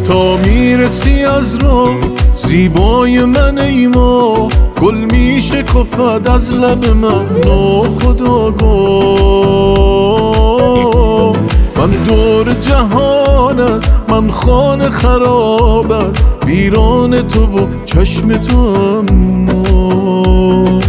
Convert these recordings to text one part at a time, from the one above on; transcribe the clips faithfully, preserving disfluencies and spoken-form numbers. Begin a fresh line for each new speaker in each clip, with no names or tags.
تا میرسی از راه زیبای من ای ما، گل میشه کفت از لب من ناخودآگاه. من دور جهانت، من خانه خرابت، ویران تو و چشم تو اما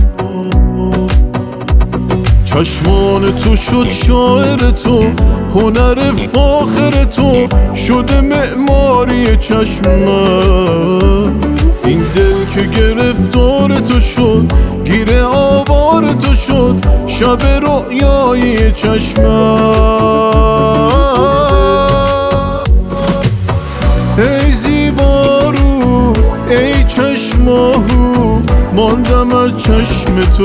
چشمان تو شد شاعر تو، هنر فاخر تو شده معماری چشمم. این دل که گرفتار تو شد، گیر آوار تو شد، شب رؤیای چشمم. ای زیبارو ای چشماهو، ماندم از چشم تو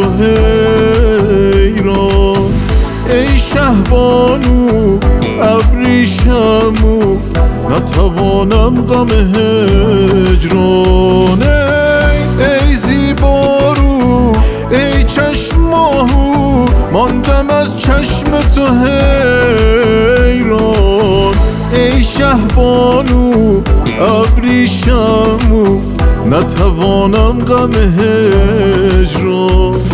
حیران. ای شهبانو ابریشمو، نتوانم غم هجران. ای زیبارو ای چشماهو، ماندم از چشم تو حیران. ای شهبانو ابریشمو، نتوانم غم هجران.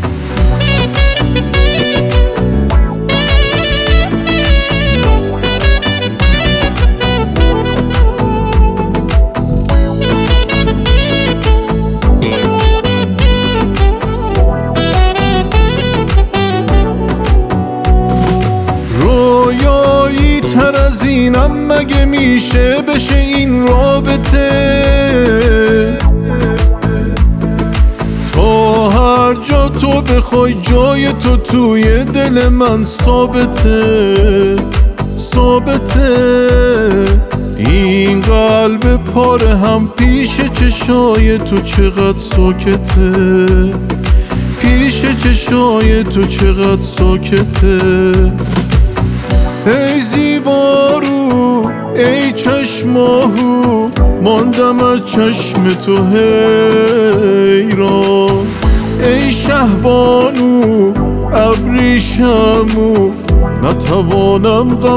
رویایی تر از اینم مگه میشه بشه این رابطه؟ تا هر جا تو بخوای جای تو توی دل من ثابته ثابته. این قلب پاره هم پیش چشای تو چقدر ساکته، پیش چشای تو چقدر ساکته. ای زیبارو ای چشماهو، ماندم از چشم تو حیران. ای شهبانو ابریشمو، نتوانم غم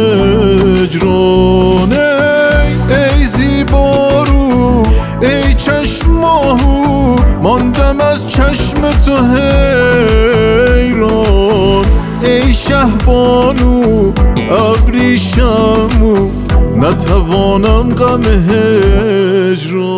هجران. ای زیبارو ای چشماهو، ماندم از چشم تو حیران. ای شهبانو ابریشمو، نتوانم غم هجران.